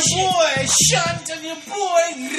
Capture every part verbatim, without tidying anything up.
boy Shunt and your boy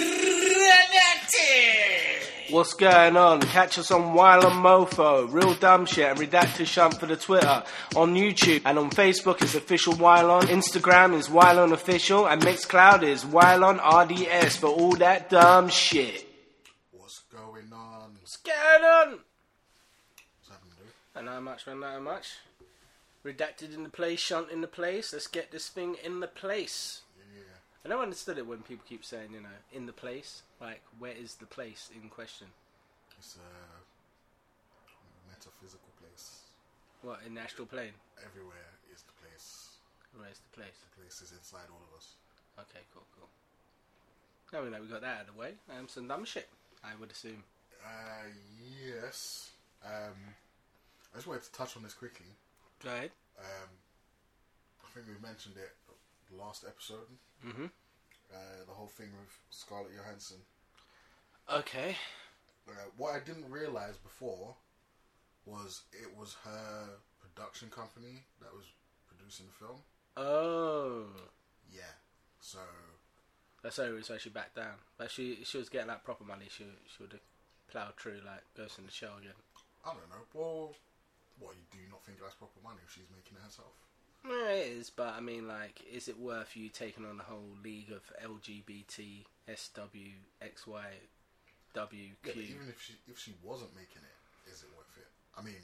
Redacted. What's going on? Catch us on Wild on Mofo, Real Dumb Shit, and Redacted Shunt for the Twitter. On YouTube and on Facebook is Official Wylon. Instagram is Wylon Official, and Mixcloud is Wylon R D S for all that dumb shit. What's going on? What's going on? What's happening, dude? And how much, man, how much? Redacted in the place, Shunt in the place. Let's get this thing in the place. Yeah. I never understood it when people keep saying, you know, in the place. Like, where is the place in question? It's a metaphysical place. What, in the astral plane? Everywhere is the place. Where's the place? The place is inside all of us. Okay, cool, cool. Now we know we got that out of the way. Um, some dumb shit, I would assume. Uh, yes. Um, I just wanted to touch on this quickly. Go ahead. Um, I think we mentioned it last episode. Mm-hmm. Uh, the whole thing with Scarlett Johansson. Okay. Uh, what I didn't realise before was it was her production company that was producing the film. Oh. Yeah. So. That's why so she backed down. But she she was getting that proper money. She she would have ploughed through like Ghost in the Shell again. I don't know. Well, what, do you not think that's proper money if she's making it herself? Yeah, it is, but I mean, like, is it worth you taking on the whole league of L G B T, S W, X Y, W, Q? Yeah, but even if she if she wasn't making it, is it worth it? I mean,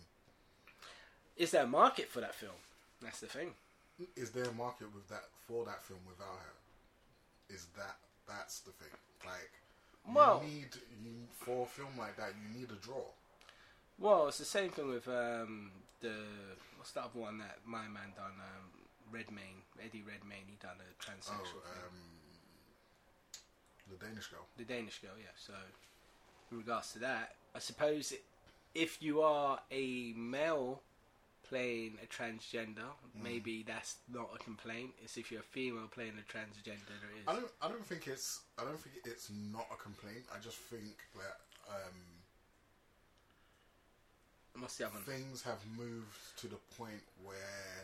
is there a market for that film? That's the thing. Is there a market with that for that film without her? Is that that's the thing? Like, well, you need you for a film like that, you need a draw. Well, it's the same thing with um, the what's that other one that my man done? Um, Redmayne, Eddie Redmayne. He done a transsexual oh, thing. Um, the Danish Girl. The Danish Girl, yeah. So, in regards to that, I suppose if you are a male playing a transgender, mm. maybe that's not a complaint. It's if you're a female playing a transgender, there is. I don't. I don't think it's. I don't think it's not a complaint. I just think that. Um, What's the other one? Things have moved to the point where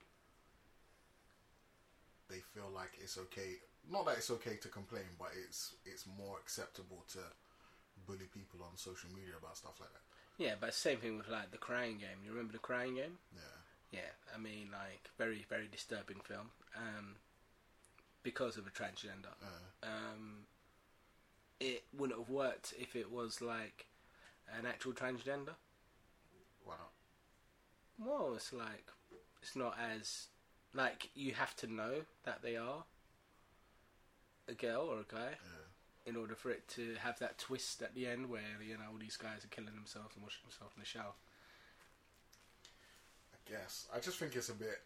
they feel like it's okay. Not that it's okay to complain, but it's it's more acceptable to bully people on social media about stuff like that. Yeah, but same thing with like the Crying Game. You remember the Crying Game? Yeah. Yeah, I mean, like very very disturbing film. Um, because of a transgender. Uh, um, it wouldn't have worked if it was like an actual transgender. Why not? Well, it's like it's not as like you have to know that they are a girl or a guy yeah. in order for it to have that twist at the end where you know all these guys are killing themselves and washing themselves in the shower. I guess I just think it's a bit.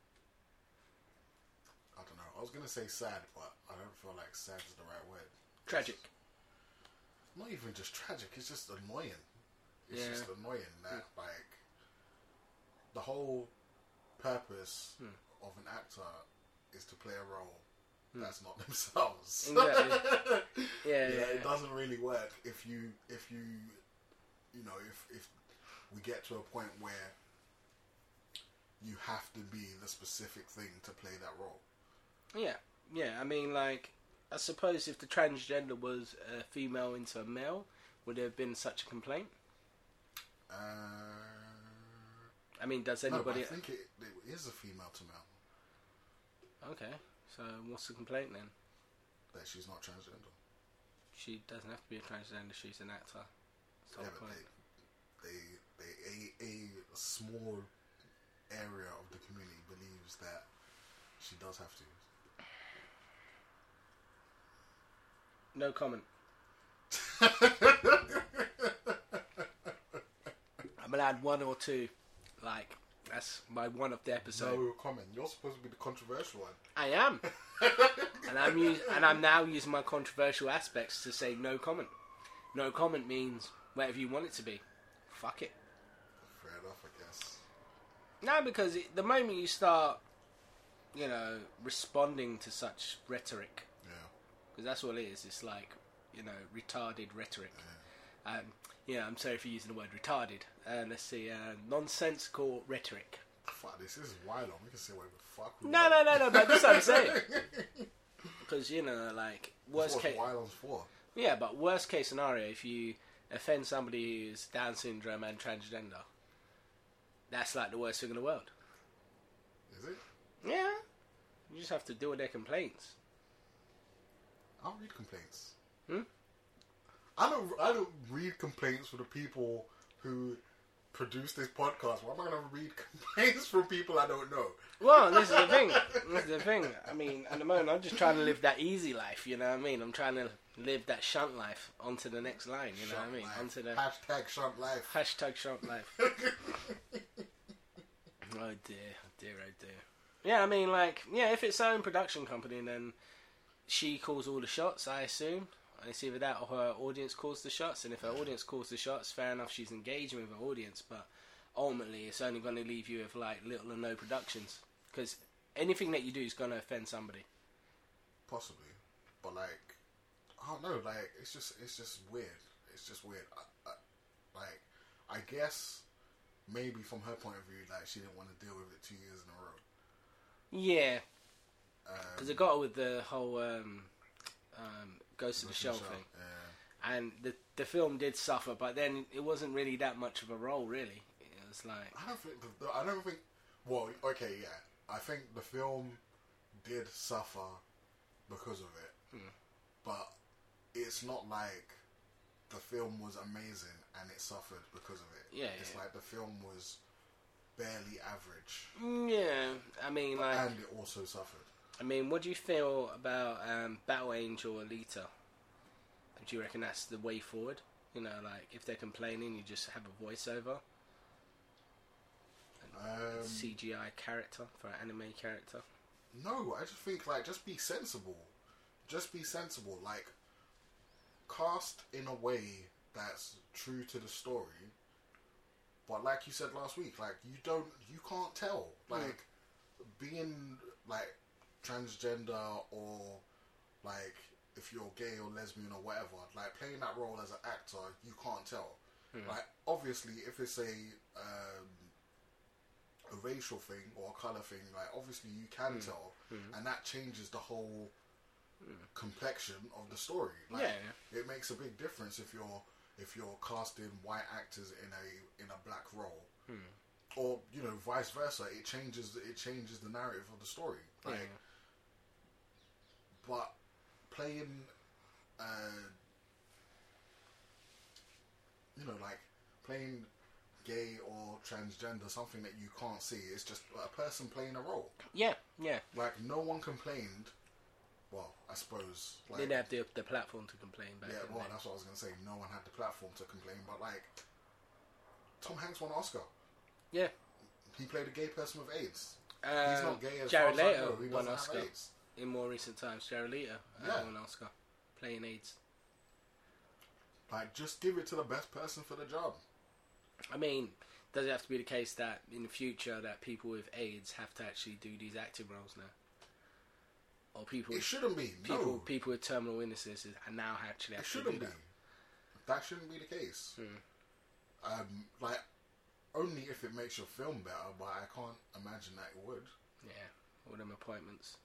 I don't know. I was gonna say sad, but I don't feel like sad is the right word. Tragic. It's not even just tragic. It's just annoying. It's yeah. just annoying that, like, the whole purpose hmm. of an actor is to play a role hmm. that's not themselves. Exactly. yeah, you yeah, know, yeah. It doesn't really work if you, if you, you know, if if we get to a point where you have to be the specific thing to play that role. Yeah, yeah. I mean, like, I suppose if the transgender was a female into a male, would there have been such a complaint? Uh, I mean, does anybody... No, but I think it, it is a female to male. Okay, so what's the complaint then? That she's not transgender. She doesn't have to be a transgender, she's an actor. That's the yeah, whole but point. they, they, they, a, a small area of the community believes that she does have to. No comment. I'm allowed one or two. Like, that's my one of the episode. No comment. You're supposed to be the controversial one. I am. and I'm us- and I'm now using my controversial aspects to say no comment. No comment means whatever you want it to be. Fuck it. Fair enough, I guess. No, because it, the moment you start, you know, responding to such rhetoric, yeah, because that's what it is. It's like, you know, retarded rhetoric. Yeah. Um, yeah, I'm sorry for using the word retarded. Uh, let's see, uh, nonsensical rhetoric. Fuck, this is wild. We can say whatever the fuck we No, want. no, no, no, but that's what I'm saying. Because because you know, like That's worst what case. Wylon's for. Yeah, but worst case scenario, if you offend somebody who's Down syndrome and transgender, that's like the worst thing in the world. Is it? Yeah, you just have to deal with their complaints. I don't read complaints. Hmm? I don't. I don't read complaints for the people who produce this podcast. Why am I going to read complaints from people I don't know? Well, this is the thing. This is the thing. I mean, at the moment, I'm just trying to live that easy life. You know what I mean? I'm trying to live that shunt life onto the next line. You know Shunt what I mean? life. Onto the Hashtag shunt life. hashtag shunt life. Oh dear, oh dear, oh dear. Yeah, I mean, like, yeah, if it's her own production company, then she calls all the shots, I assume. And it's either that or her audience calls the shots. And if her audience calls the shots, fair enough, she's engaging with her audience. But ultimately, it's only going to leave you with, like, little or no productions. Because anything that you do is going to offend somebody. Possibly. But, like, I don't know. Like, it's just it's just weird. It's just weird. I, I, like, I guess maybe from her point of view, like, she didn't want to deal with it two years in a row. Yeah. Because Um, it got with the whole um, um, Ghost of the Ghost Shell in the Shell, thing. yeah. And the the film did suffer, but then it wasn't really that much of a role, really. It was like... I don't think. The, I don't think. Well, okay, yeah. I think the film did suffer because of it, Hmm. but it's not like the film was amazing and it suffered because of it. Yeah, it's yeah. like the film was barely average, Mm, yeah, I mean, like... and it also suffered. I mean, what do you feel about um, Battle Angel Alita? Do you reckon that's the way forward? You know, like, if they're complaining, you just have a voiceover? Um, C G I character for an anime character? No, I just think like just be sensible. Just be sensible. Like cast in a way that's true to the story. But like you said last week, like you don't you can't tell. Like being like transgender or like if you're gay or lesbian or whatever, like playing that role as an actor, you can't tell. Like obviously if it's a um a racial thing or a colour thing, like obviously you can tell, and that changes the whole complexion of the story. Like, Yeah. it makes a big difference if you're if you're casting white actors in a in a black role, or you know vice versa. It changes it changes the narrative of the story. Like, Yeah. but playing, uh, you know, like playing gay or transgender, something that you can't see. It's just a person playing a role. Yeah, yeah. Like no one complained. Well, I suppose. Like, They didn't have the, the platform to complain back yeah, then. well, that's what I was gonna say. No one had the platform to complain, but like Tom Hanks won an Oscar. Yeah. He played a gay person with AIDS. Uh, He's not gay as Jared far as I Leto know. He won doesn't Oscar. have AIDS. In more recent times, Jared Leto uh, Yeah. won Oscar playing AIDS. Like, just give it to the best person for the job. I mean, does it have to be the case that in the future that people with AIDS have to actually do these acting roles now? Or people It shouldn't be. people No, people with terminal illnesses are now actually it have to do shouldn't be. that? That shouldn't be the case. Um, like, only if it makes your film better, but I can't imagine that it would. Yeah, all them appointments.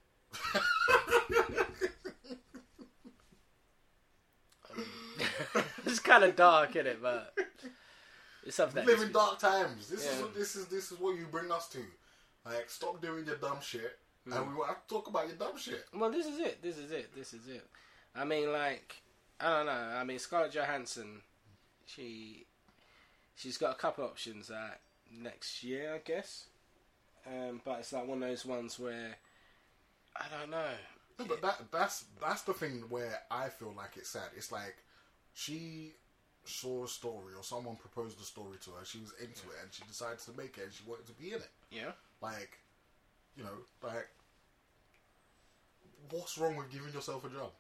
Um, it's kind of dark, isn't it? But it's something that We live needs in to be- dark times. This is Yeah. what this is. This is what you bring us to. Like, stop doing your dumb shit, and we want to talk about your dumb shit. Well, this is it. This is it. This is it. I mean, like, I don't know. I mean, Scarlett Johansson, she, she's got a couple options uh, next year, I guess. Um, but it's like one of those ones where, I don't know. No, but that that's that's the thing where I feel like it's sad. It's like she saw a story or someone proposed a story to her. She was into it, and she decided to make it, and she wanted to be in it. Yeah. Like, you know, like, what's wrong with giving yourself a job?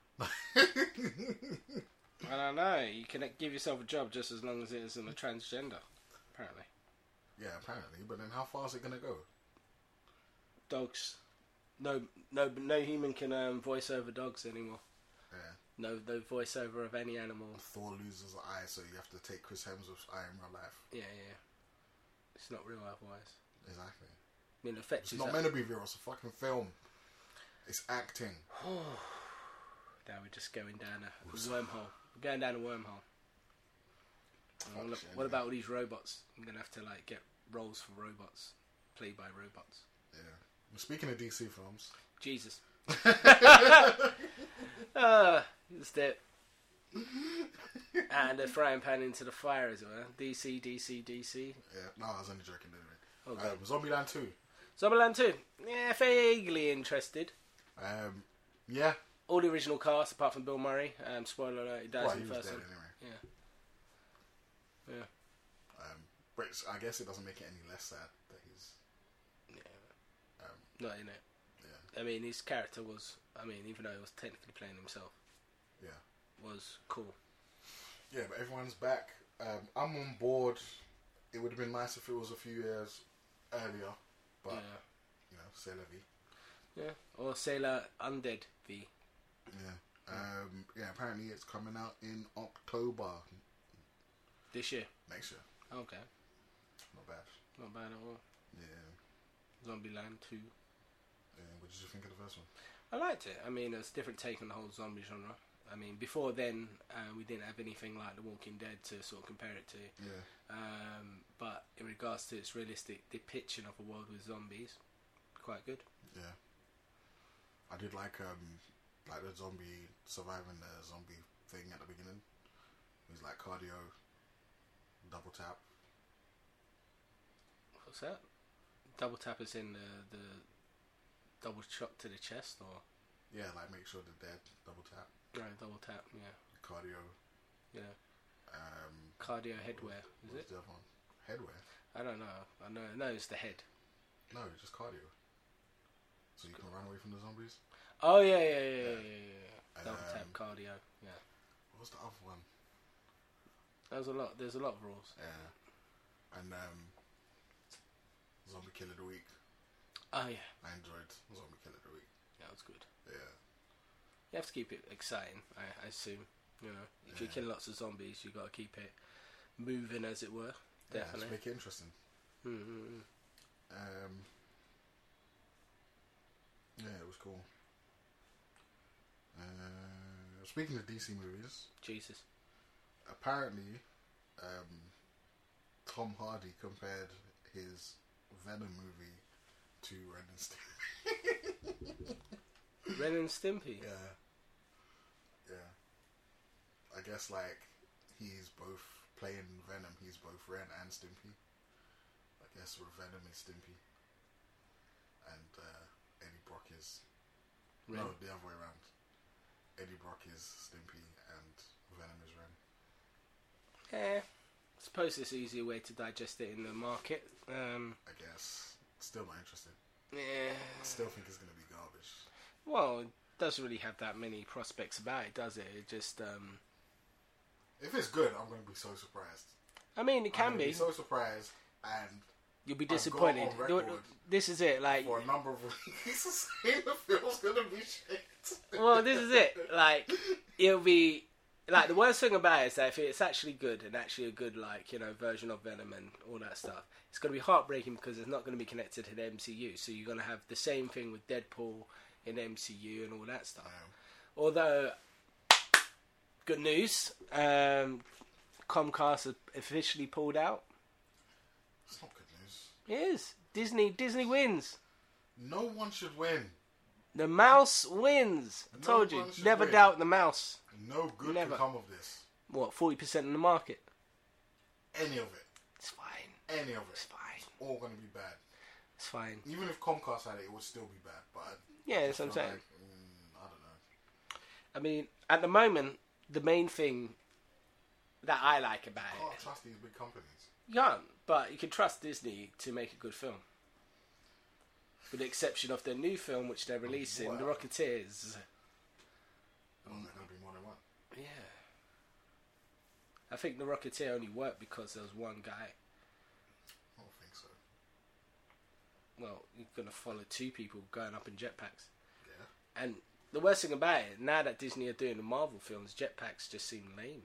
I don't know. You can give yourself a job just as long as it isn't a transgender, apparently. Yeah, apparently. But then how far is it going to go? Dogs. No, no, no human can um, voice over dogs anymore. Yeah. No, no voiceover of any animal. Thor loses an eye, so you have to take Chris Hemsworth's eye in real life. Yeah, yeah. It's not real otherwise. Exactly. I mean, it affects It's you. not meant to be real. It's a fucking film. It's acting. Now we're just going down a wormhole. We're going down a wormhole. Fuck What, shit, what yeah. about all these robots? I'm gonna have to like get roles for robots, played by robots. Yeah. Well, speaking of D C films, Jesus. uh, it's it. And a frying pan into the fire as well. D C, D C, D C. yeah. No, I was only joking. Anyway. Okay. Um, Zombieland two. Zombieland two. Yeah, vaguely interested. Um, yeah. All the original cast, apart from Bill Murray. Um, spoiler alert, he dies Well, in he the was first dead one. anyway. Yeah. Yeah. Um, but it's- I guess it doesn't make it any less sad that he's. Yeah. Um, Not in it. yeah. I mean, his character was, I mean, even though he was technically playing himself, Yeah. was cool. Yeah, but everyone's back. Um, I'm on board. It would have been nice if it was a few years earlier, but Yeah. you know, c'est la vie. Yeah. Or Sailor Undead V. Yeah. Um, yeah. Apparently, it's coming out in October This year. next year. Okay. Not bad. Not bad at all. Yeah. Zombieland two. Yeah. What did you think of the first one? I liked it. I mean, it's a different take on the whole zombie genre. I mean, before then, uh, we didn't have anything like The Walking Dead to sort of compare it to. Yeah. Um, but in regards to its realistic depiction of a world with zombies, quite good. Yeah. I did like um like the zombie surviving the zombie thing at the beginning. It was like cardio, double tap. What's that? Double tap is in the, the double shot to the chest, or Yeah, like make sure they're dead. Double tap. no, double tap. Yeah, Cardio. yeah. Um, Cardio headwear, is what's it? the other one? Headwear. I don't know. I know. No, it's the head. No, just cardio. So you can run away from the zombies. Oh yeah, yeah, yeah, yeah, yeah. yeah. Double Um, tap cardio. Yeah. What was the other one? There's a lot. There's a lot of rules. Yeah. And um, Zombie Kill of the Week. Oh yeah, I enjoyed Zombie Kill of the Week. that was good. Yeah. You have to keep it exciting, I, I assume. You know, if you're Yeah. killing lots of zombies, you got to keep it moving, as it were. Yeah, Definitely. just make it interesting. Mm-hmm. Um, yeah, it was cool. Uh, speaking of D C movies, Jesus. apparently um, Tom Hardy compared his Venom movie to Ren and Stimpy. Ren and Stimpy. Yeah. Yeah. I guess like he's both playing Venom, he's both Ren and Stimpy. I guess Venom is Stimpy. And uh, Eddie Brock is... Ren. No, the other way around. Eddie Brock is Stimpy and Venom is Ren. Yeah. I suppose it's an easier way to digest it in the market. Um, I guess. Still not interested. yeah. I still think it's going to be garbage. Well, it doesn't really have that many prospects about it, does it? It just... Um, If it's good, I'm going to be so surprised. I mean, it I'm can gonna be. be so surprised and You'll be I've got disappointed. on record This is it. Like, for a number of weeks saying the film's going to be shit. well, this is it. Like, it'll be like the worst thing about it is that if it's actually good and actually a good, like, you know, version of Venom and all that stuff, it's going to be heartbreaking because it's not going to be connected to the M C U. So you're going to have the same thing with Deadpool in the M C U and all that stuff. Yeah. Although, good news, um, Comcast has officially pulled out. It's not good news. It is. Disney. Disney wins. No one should win. The mouse wins. I No told you. one should Never win. doubt the mouse. No good Never. can come of this. What, forty percent in the market? Any of it. It's fine. Any of It's it. fine. It's all going to be bad. It's fine. Even if Comcast had it, it would still be bad. But I Yeah, that's just what I'm feel saying. like, mm, I don't know. I mean, at the moment, the main thing that I like about I it, can't trust these big companies. you can't, but you can trust Disney to make a good film. With the exception of their new film, which they're releasing, Wow. The Rocketeers. Oh, there's going to be more than one. Yeah. I think The Rocketeer only worked because there was one guy. I don't think so. Well, you're going to follow two people going up in jetpacks. Yeah. And the worst thing about it, now that Disney are doing the Marvel films, jetpacks just seem lame.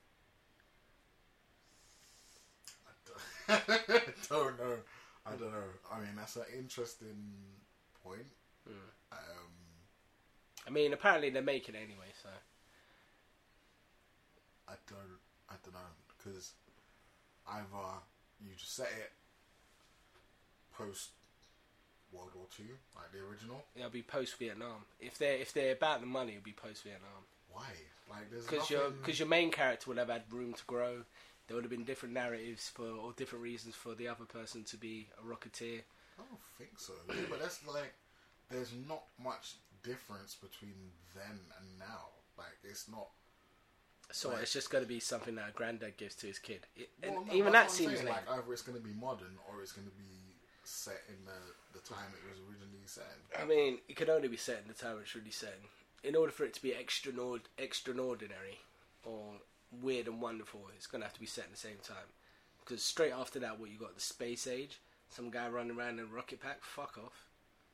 I don't, don't know. I don't know. I mean, that's an interesting point. Mm. Um, I mean, apparently they're making it anyway, so. I don't, I don't know, because either you just set it post World War Two, like the original. It'll be post Vietnam. If they're if they're about the money, it'll be post Vietnam. Why? Like, there's Because nothing... your because your main character would have had room to grow. There would have been different narratives for or different reasons for the other person to be a Rocketeer. I don't think so. Yeah, but that's like, there's not much difference between then and now. Like, it's not. So like, it's just going to be something that a granddad gives to his kid. It, well, and no, even that's that what I'm seems saying. like, like either it's going to be modern or it's going to be set in the the time it was originally set in. I mean, it could only be set in the time it's really set in. In order for it to be extraord- extraordinary or weird and wonderful, it's going to have to be set in the same time. Because straight after that, what you got, the space age, some guy running around in a rocket pack, fuck off.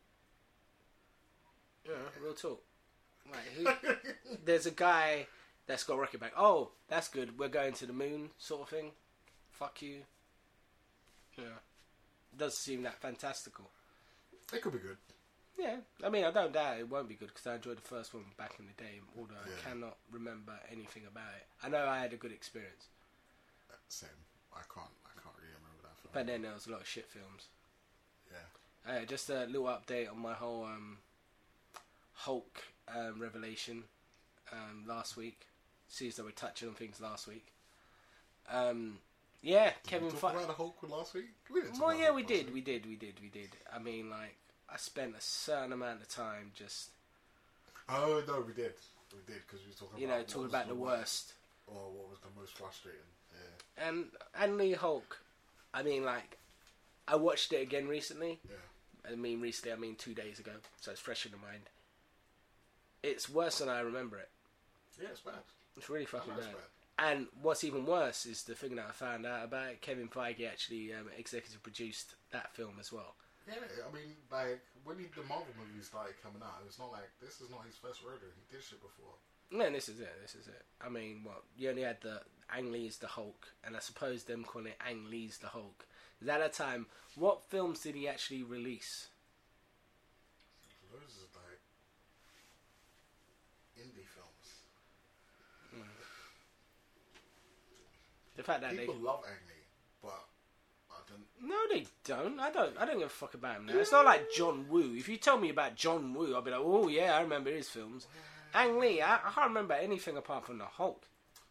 Yeah, real talk. Like, who, there's a guy that's got a rocket pack. Oh, that's good. We're going to the moon, sort of thing. Fuck you. Yeah, does seem that fantastical. It could be good. Yeah, I mean, I don't doubt it won't be good because I enjoyed the first one back in the day, although Yeah. I cannot remember anything about it. I know I had a good experience, Same. I can't. I can't really remember that film. but then there was a lot of shit films. Yeah. Uh, just a little update on my whole um, Hulk um, revelation um, last week. See as though we're touching on things last week. Um, yeah, Did Kevin we talk Feige. about the Hulk last week? We didn't talk Well, about yeah, Hulk we last did, week. we did, we did, we did. I mean, like, I spent a certain amount of time just, Oh no, we did. We did because we were talking you about know, what talking was about the worst. or what was the most frustrating. Yeah. And and Lee Hulk, I mean, like, I watched it again recently. Yeah. I mean, recently, I mean two days ago, so it's fresh in the mind. It's worse than I remember it. Yeah, it's bad. It's really fucking I know it's bad. bad. And what's even worse is the thing that I found out about it. Kevin Feige actually um, executive produced that film as well. Yeah, I mean, like, when he, the Marvel movies started coming out, it's not like, this is not his first rodeo. He did shit before. No, this is it. This is it. I mean, what you only had the Ang Lee's the Hulk, and I suppose them calling it Ang Lee's the Hulk. Is at that time, what films did he actually release? Loads of, like, indie films. The fact that People they love Ang Lee, but I don't... no, they don't. I don't. I don't give a fuck about him now. It's not like John Woo. If you tell me about John Woo, I'll be like, oh yeah, I remember his films. Ang Lee, I, I can't remember anything apart from the Hulk,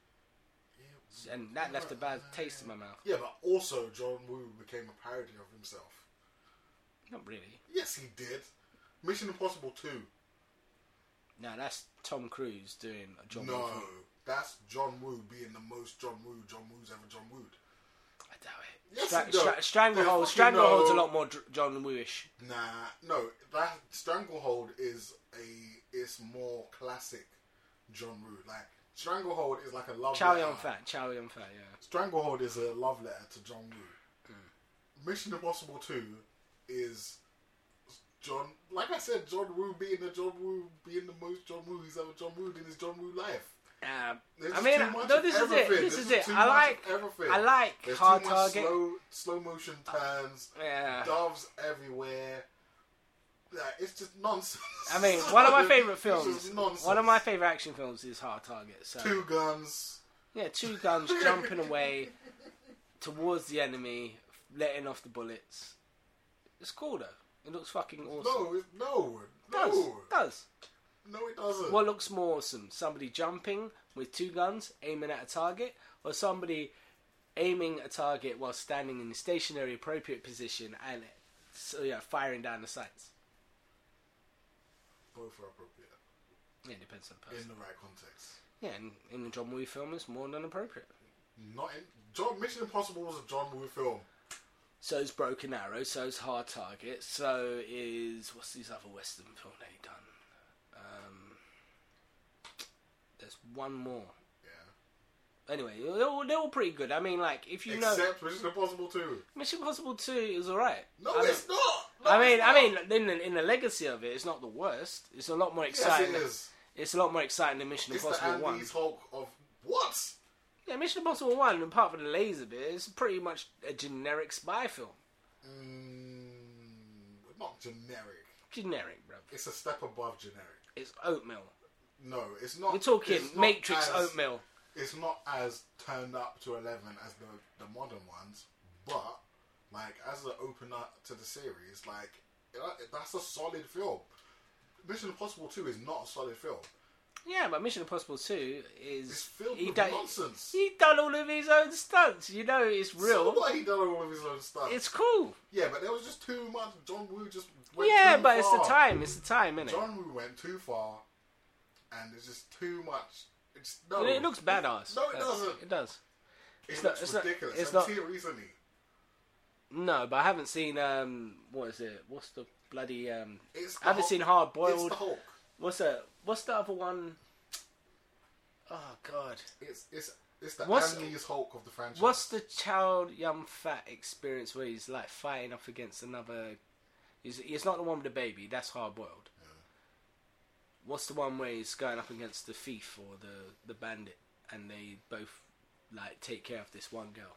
Yeah, and that left a bad taste in my mouth. yeah, but also John Woo became a parody of himself. Not really. Yes, he did. Mission Impossible two. No, that's Tom Cruise doing a John no, Woo film. that's John Woo being the most John Woo John Woo's ever John Wooed. I doubt it. Yes, Stra- you don't. stra- Stranglehold. There's fucking Stranglehold's no- a lot more dr- John Woo-ish. Nah, no, that Stranglehold is a it's more classic John Woo. Like Stranglehold is like a love Chow letter. Yun Fat. Chow Yun Fat. Yeah. Stranglehold is a love letter to John Woo. Mission Impossible two is John, like I said, John Woo being the John Woo, being the most John Woo he's ever John Wooed in his John Woo life. Um, There's I just mean, too much no, of this is it. everything. This There's is just it. too I much like. of everything. I like There's Hard too much Target. slow, slow motion turns, Yeah. doves everywhere. Like, it's just nonsense. I mean, one of my favorite It's films. just nonsense. One of my favorite action films is Hard Target. So Two guns. yeah, two guns jumping away towards the enemy, letting off the bullets. It's cool though. It looks fucking awesome. No, it, no, does no, does. no, it doesn't. What looks more awesome? Somebody jumping with two guns, aiming at a target, or somebody aiming a target while standing in a stationary, appropriate position and so yeah, firing down the sights. Both are appropriate Yeah, it depends on the in person. the right context. Yeah, in, in the John Woo film, it's more than appropriate. Not in John. Mission Impossible was a John Woo film. So is Broken Arrow, so is Hard Target, so is... What's these other Western film they done? Um, there's one more. Yeah. Anyway, they're all, they're all pretty good. I mean, like, if you know... Except Mission Impossible two. Mission Impossible two is alright. No, I mean, it's not. No, I mean, it's I not. mean, in the, in the legacy of it, it's not the worst. It's a lot more Yes, exciting. it is. It's a lot more exciting than Mission It's the Impossible one. Andy's Hulk of what? Yeah, Mission Impossible one, apart from the laser bit, is pretty much a generic spy film. Mm, not generic. Generic, bro. It's a step above generic. It's oatmeal. No, it's not. We're talking it's not Matrix as, oatmeal. It's not as turned up to eleven as the the modern ones, but like as an opener to the series, like it, that's a solid film. Mission Impossible two is not a solid film. Yeah, but Mission Impossible two is It's filled he with done, nonsense. He done all of his own stunts. You know, it's real. So what, he done all of his own stuff. It's cool. Yeah, but there was just too much. John Woo just went Yeah, too but far. it's the time. It's the time, isn't it? John Woo went too far, and it's just too much. It's no. It looks badass. No, it doesn't. It does. It It's looks not- it's not- ridiculous. it's Have not- you seen it recently? No, but I haven't seen um what is it? What's the bloody um It's the I haven't Hulk. seen Hard It's Boiled. the Hulk. What's that? What's the other one? Oh god. It's it's it's the What's- Ang Hulk of the franchise. What's the Child Young Fat experience where he's like fighting off against another? He's, it's not the one with the baby. That's Hard Boiled. Yeah. What's the one where he's going up against the thief or the the bandit, and they both like take care of this one girl?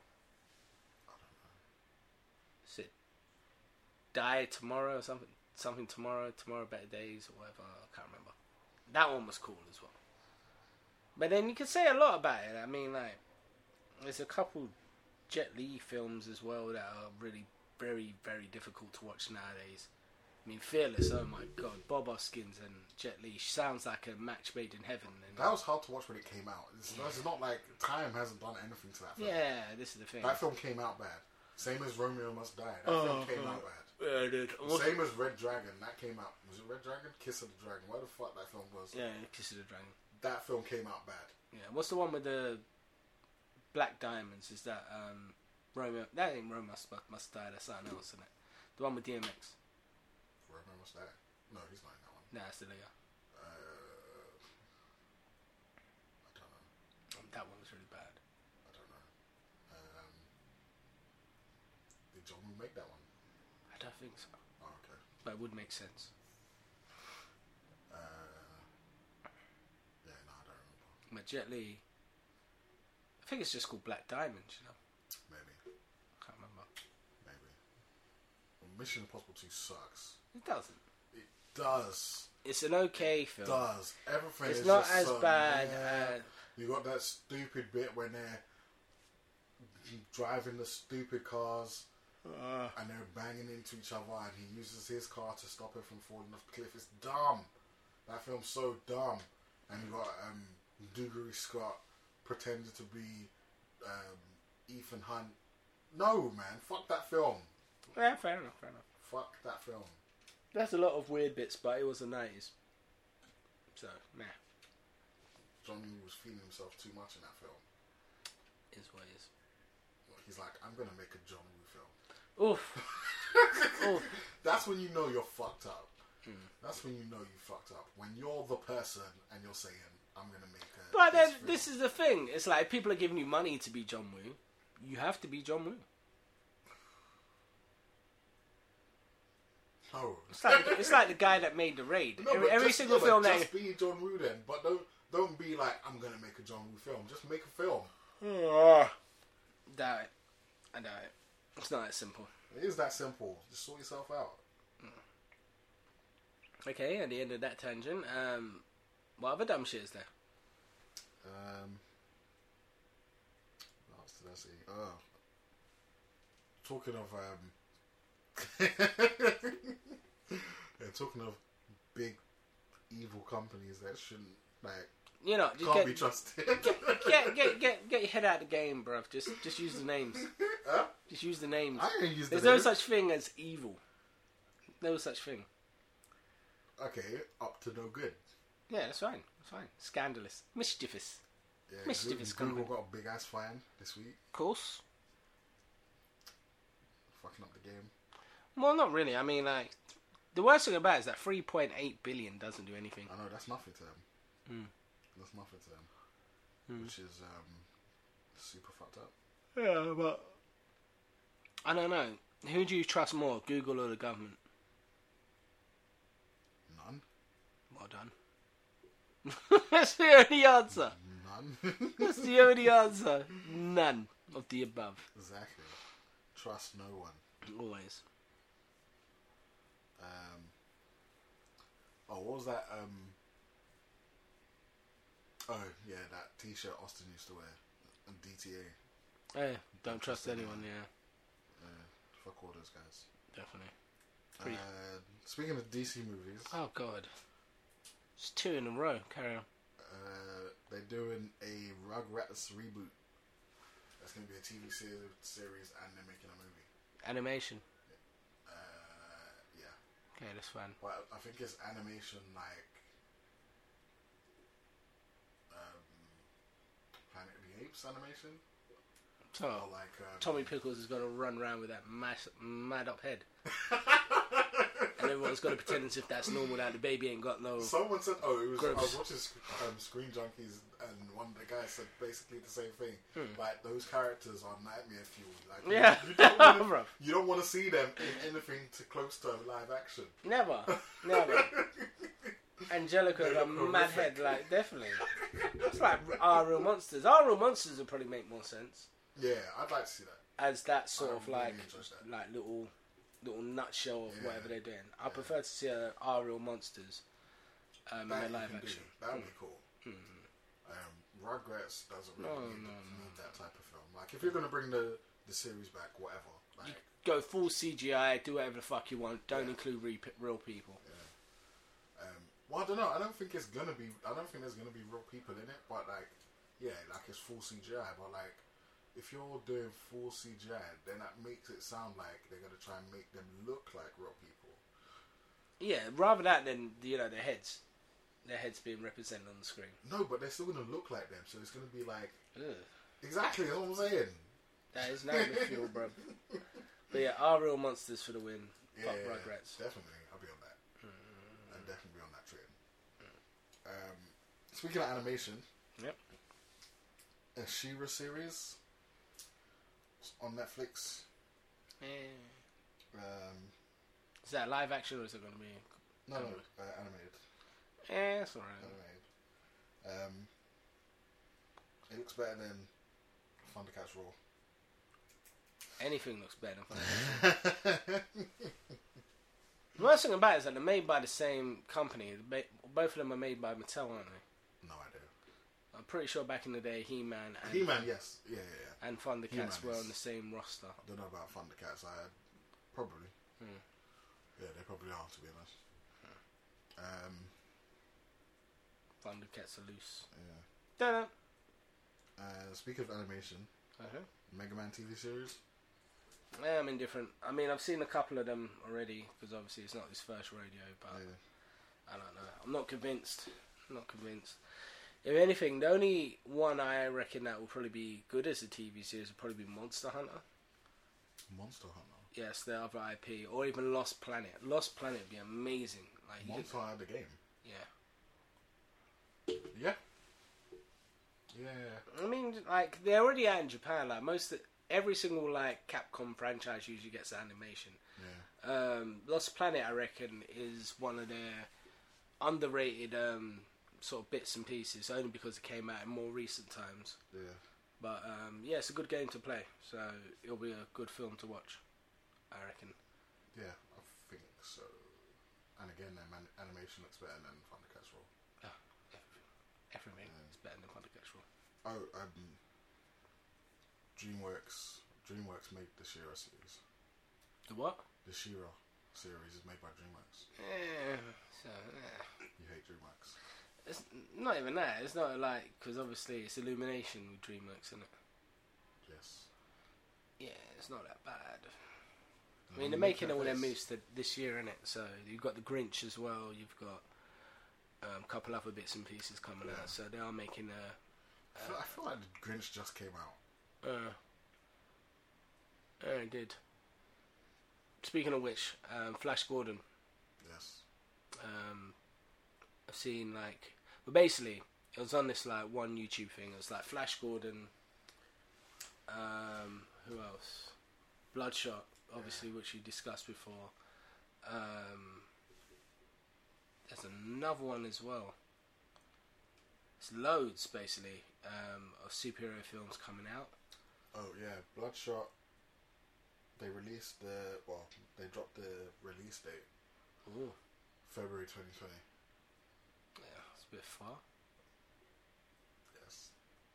Is it Die Tomorrow or something? Something Tomorrow, Tomorrow Better Days or whatever. I can't remember. That one was cool as well. But then you can say a lot about it. I mean, like, there's a couple Jet Li films as well that are really very, very difficult to watch nowadays. I mean, Fearless, oh my god, Bob Hoskins and Jet Li sounds like a match made in heaven. And That was hard to watch when it came out. It's, it's not like time hasn't done anything to that film. yeah, this is the thing. That film came out bad. Same as Romeo Must Die. That Oh, film came God. out bad. Yeah, dude. Same as Red Dragon. That came out. Was it Red Dragon? Kiss of the Dragon. Where the fuck that film was? Yeah, Kiss of the Dragon. That film came out bad. Yeah, what's the one with the black diamonds? Is that um, Romeo? That ain't Romeo Must, Must Die. That's something else, isn't it? The one with D M X. Romeo Must Die. No, he's not in that one. Nah, it's the nigga. Uh, I don't know. Um, that one was really bad. I don't know. Um, did John Woo make that one? I don't think so, Oh, okay. but it would make sense. Uh, yeah, no, I don't remember. But Jet Li, I think it's just called Black Diamond. You know, Maybe. I can't remember. Maybe. Well, Mission Impossible two sucks. It doesn't. It does. It's an okay film. Does. Everything It's is not just as so bad meh. as- You got that stupid bit when they're driving the stupid cars Uh, and they're banging into each other and he uses his car to stop her from falling off the cliff. It's dumb. That film's so dumb. And you got um, Dougray Scott pretending to be um, Ethan Hunt. No, man. Fuck that film. yeah, fair enough. Fair enough. Fuck that film. There's a lot of weird bits, but it was the nineties. So, nah, John Woo was feeling himself too much in that film. is what it is. He's like, I'm going to make a John Woo film. Oof. Oof. That's when you know you're fucked up. Hmm. That's when you know you fucked up. When you're the person and you're saying, I'm going to make a... But then, film. this is the thing. It's like, people are giving you money to be John Woo. You have to be John Woo. No. It's like, it's like the guy that made The Raid. No, every but every just, single yeah, film but that... just be John Woo then. But don't, don't be like, I'm going to make a John Woo film. Just make a film. Doubt it. I doubt it. It's not that simple. It is that simple. Just sort yourself out. Okay, at the end of that tangent, um, what other dumb shit is there? Um, what else did I see? Oh. Talking of... Um, yeah, talking of big evil companies that shouldn't, like, You know, just can't get, be trusted. get, get, get, get your head out of the game, bruv. Just, just use the names. Huh? Just use the names. I ain't used the There's no names. such thing as evil. No such thing. Okay, up to no good. Yeah, that's fine. That's fine. Scandalous. Mischievous. Yeah, Mischievous Google company. got a big ass fine this week, Of course. fucking up the game. Well, not really. I mean, like, the worst thing about it is that three point eight billion doesn't do anything. I know that's nothing to them. Hmm. That's nothing to them, Hmm. which is um, super fucked up. Yeah, but... I don't know. Who do you trust more, Google or the government? None, Well done. That's the only answer. none. That's the only answer. None of the above. Exactly. Trust no one. Always. Um, oh, what was that? Um, Oh yeah, that T-shirt Austin used to wear, and D T A. Hey, don't trust anyone. Yeah, Yeah, fuck all those guys. definitely. And speaking of D C movies, Oh god, it's two in a row. Carry on. uh, they're doing a Rugrats reboot. That's going to be a T V ser- series, and they're making a movie. Animation. Uh, yeah, Okay, that's fine. but I think it's animation like um, Planet of the Apes animation. So Or like um, Tommy Pickles is gonna run around with that mass, mad up head, and everyone's gonna pretend as if that's normal. That the baby ain't got no. Someone said, "Oh, it was." I Gross. was watching um, Screen Junkies, and one of the guys said basically the same thing. Hmm. Like those characters are nightmare fuel. Like Yeah. you, you don't wanna, Bruv. you don't want to see them in anything too close to live action. Never, never. Angelica They got a look mad horrific. head, like definitely. It's like Our Real Monsters. Our Real Monsters would probably make more sense Yeah, I'd like to see that. as that sort I of really like, enjoyed that. like little, little nutshell of Yeah. whatever they're doing. I Yeah. prefer to see a Our Real Monsters um, in That a you live can do. action. That would be cool. Um, Rugrats doesn't really No, need, no, need that type of film. Like if you're gonna bring the the series back, whatever. Like Go full C G I, do whatever the fuck you want. Don't Yeah. include re- real people. Um, well, I don't know. I don't think it's gonna be. I don't think there's gonna be real people in it. But like, yeah, like it's full C G I. But like, if you're doing full C G I, then that makes it sound like they're gonna try and make them look like real people. Yeah, rather that than you know their heads, their heads being represented on the screen. No, but they're still gonna look like them. So it's gonna be like Ugh. exactly. That's what I'm saying. That is no good fuel, bro. But yeah, Our Real Monsters for the win. Yeah, Fuck yeah, Rugrats. definitely. I'll be on that. I'll definitely be on that train. Um, speaking of animation, Yep. a She-Ra series on Netflix. Eh. Um, Is that live action or is it going to be? no, no, Animated. uh, animated. Eh, it's alright. Animated. Um, it looks better than Thundercats Raw. Anything looks better than Thundercats. The worst thing about it is that they're made by the same company. They ma- Both of them are made by Mattel, aren't they? No idea. I'm pretty sure back in the day, He-Man and He-Man, yes, yeah, yeah, yeah. and Thundercats He-Man were is- on the same roster. I don't know about Thundercats. I probably. Hmm. Yeah, they probably are, to be honest. Um, Thundercats are loose. yeah. Don't Uh, speaking of animation, uh-huh. Mega Man T V series. Yeah, I'm indifferent. I mean, I've seen a couple of them already because obviously it's not his first rodeo, but Yeah. I don't know. I'm not convinced. I'm not convinced. If anything, the only one I reckon that will probably be good as a T V series will probably be Monster Hunter. Monster Hunter. Yes, the other I P, or even Lost Planet. Lost Planet would be amazing. Like, you Monster Hunter the game. could, yeah. Yeah. Yeah. I mean, like they're already out in Japan. Like most, every single like Capcom franchise usually gets animation. Yeah. Um, Lost Planet, I reckon, is one of their underrated um, sort of bits and pieces, only because it came out in more recent times. Yeah. But um, yeah, it's a good game to play, so it'll be a good film to watch, I reckon. Yeah, I think so. And again, their man- animation looks better than Thundercats Raw. Oh, everything, everything Yeah. is better than Thundercats Raw. Oh, um, DreamWorks. DreamWorks made the She-Ra series. The what? The She-Ra series is made by DreamWorks. Yeah, so, yeah. You hate DreamWorks. It's not even that. It's not like because obviously it's Illumination with DreamWorks, isn't it? Yes. Yeah, it's not that bad. I Um, mean, they're making all their moves to this year, innit? So you've got the Grinch as well. You've got um, a couple other bits and pieces coming Yeah. out. So they are making a. I feel, I feel like the Grinch just came out. Uh, uh, it did. Speaking of which, um, Flash Gordon. Yes. Um, I've seen like, but basically it was on this like one YouTube thing. It was like Flash Gordon. Um, who else? Bloodshot, obviously, Yeah. which we discussed before. Um, there's another one as well. It's loads basically um, of superhero films coming out. Oh yeah, Bloodshot. They released the well, they dropped the release date, Ooh, February twenty twenty. yeah, it's a bit far.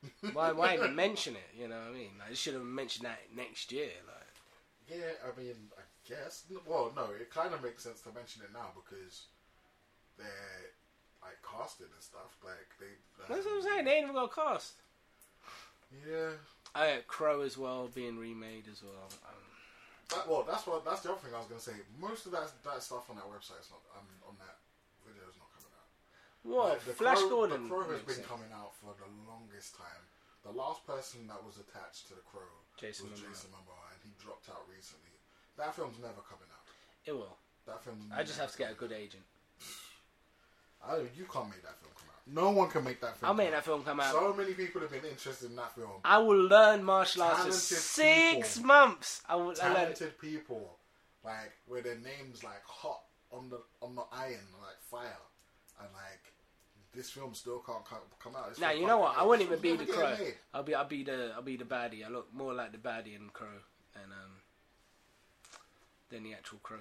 Why, why even mention it? You know what I mean? Like, you should have mentioned that next year. Like, Yeah, I mean, I guess. Well, no, it kind of makes sense to mention it now because they're like casted and stuff. Like they. Um, that's what I'm saying. They ain't even got a cast. Yeah. Oh, Crow as well being remade as well. Um, That, well, that's what. That's the other thing I was gonna say. Most of that that stuff on that website is not. Um, on that video is not coming out. what? Like, the Flash Crow, Gordon. The Crow has makes been sense. coming out for the longest time. The last person that was attached to the Crow Jason was Momoa. Jason Momoa, and he dropped out recently. That film's never coming out. It will. That film's. I just never have to get a coming good out. agent. I, you can't make that film come out. No one can make that film. I'll make come that film come out. So many people have been interested in that film. I will learn martial arts for Talented six people. months. I will I learn. Talented people, like where their names like hot on the on the iron, like fire, and like this film still can't come, come out. This Now film you can't know get what? made. I wouldn't This even be film's the never Crow. getting made. I'll be I'll be the I'll be the baddie. I look more like the baddie in Crow than um than the actual Crow.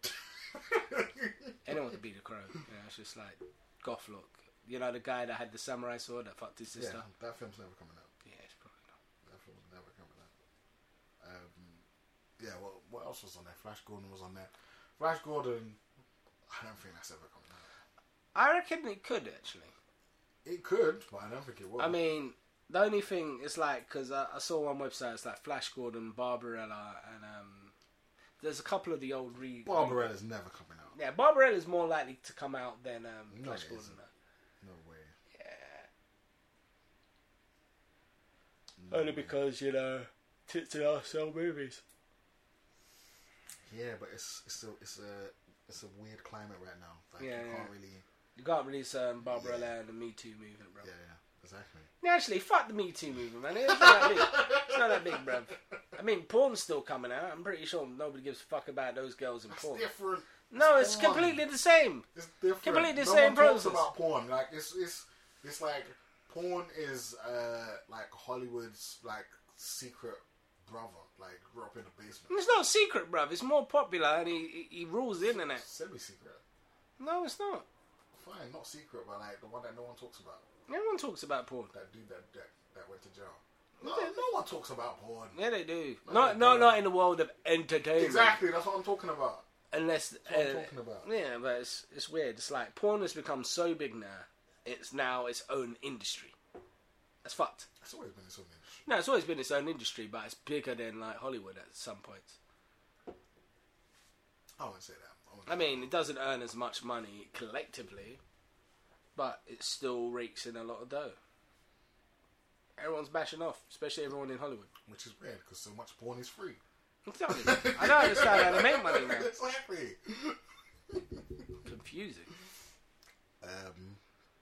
Anyone could be the Crow. You know, it's just like goth look. You know the guy that had the samurai sword that fucked his sister. Yeah, that film's never coming out. Yeah, it's probably not. That film's never coming out. Um, yeah. Well, what else was on there? Flash Gordon was on there. Flash Gordon. I don't think that's ever coming out. I reckon it could actually. It could, but I don't think it will. I mean, the only thing is like because I, I saw one website. It's like Flash Gordon, Barbarella, and um, there's a couple of the old re. Barbarella's never coming out. Yeah, Barbarella is more likely to come out than um, No, Flash it Gordon. isn't. No way. Yeah. Only because you know tits and ass sell movies. Yeah, but it's it's a it's a it's a weird climate right now. Like Yeah, you yeah. can't really. You can't release um, Barbarella Yeah. and the Me Too movement, bro. Yeah, yeah, exactly. Yeah, actually, fuck the Me Too movement, man. It's not that big. It's not that big, bruv. I mean, porn's still coming out. I'm pretty sure nobody gives a fuck about those girls in It's porn. different. No, it's porn. completely the same. It's different. completely the no same one talks process. about porn. Like it's it's it's like porn is uh like Hollywood's like secret brother. Like grew up in the basement. It's not secret, bruv. It's more popular and he, he, he rules the internet. Semi secret. No, it's not. Fine, not secret, but like the one that no one talks about. Everyone talks about porn. That dude that that, that went to jail. No, no one talks about porn. Yeah, they do. No, not, they not, don't. not in the world of entertainment. Exactly, that's what I'm talking about. Unless, That's what I'm uh, talking about. yeah, but it's it's weird. It's like porn has become so big now. It's now its own industry. That's fucked. It's always been its own industry. No, it's always been its own industry, but it's bigger than like Hollywood at some points. I wouldn't say that. I, wouldn't I say mean, it doesn't earn as much money collectively, but it still rakes in a lot of dough. Everyone's bashing off, especially everyone in Hollywood. that. Which is weird because so much porn is free. Exactly. I don't understand how they make money now. Exactly. Confusing. Um.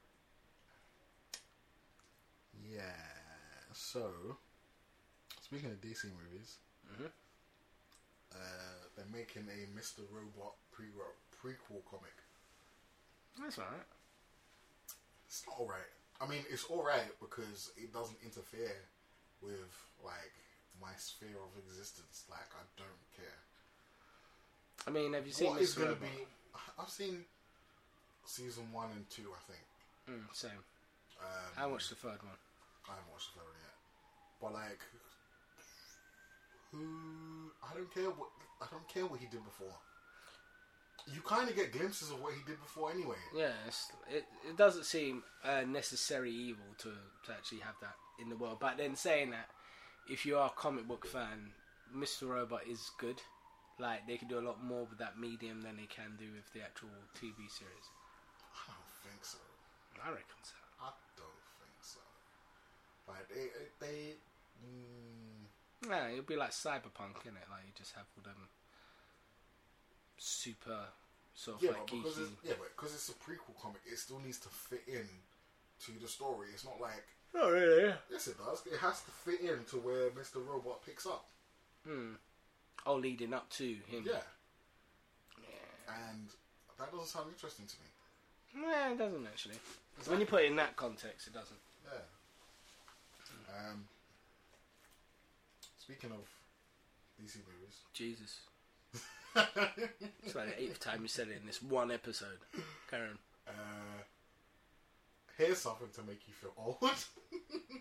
Yeah. So, speaking of D C movies, Mhm. uh, they're making a Mister Robot pre prequel comic. That's alright. It's not alright. I mean, it's alright because it doesn't interfere with like my sphere of existence. Like, I don't care. I mean, have you seen What is Mister going to Robot? be? I've seen season one and two. I think. Mm, same. Um, I watched the third one. I haven't watched the third one yet. But like, who? I don't care what. I don't care what he did before. You kind of get glimpses of what he did before anyway. Yeah, it's, it it doesn't seem uh, necessary evil to, to actually have that in the world. But then saying that, if you are a comic book fan, Mister Robot is good. Like, they can do a lot more with that medium than they can do with the actual T V series. I don't think so. I reckon so. I don't think so. Like they, they. Mm, Yeah, it'll be like Cyberpunk, innit? Like, you just have all them super sort of yeah, like but because geeky. it's, yeah, but because it's a prequel comic, it still needs to fit in to the story. It's not like Oh, really? yes, it does. It has to fit into where Mister Robot picks up. Hmm. Oh, leading up to him. Yeah, Yeah. and that doesn't sound interesting to me. Nah, it doesn't actually. When you put it in that context, it doesn't. Yeah. Um. Speaking of D C movies, Jesus. It's like the eighth time you said it in this one episode. Karen. uh, here's something to make you feel old.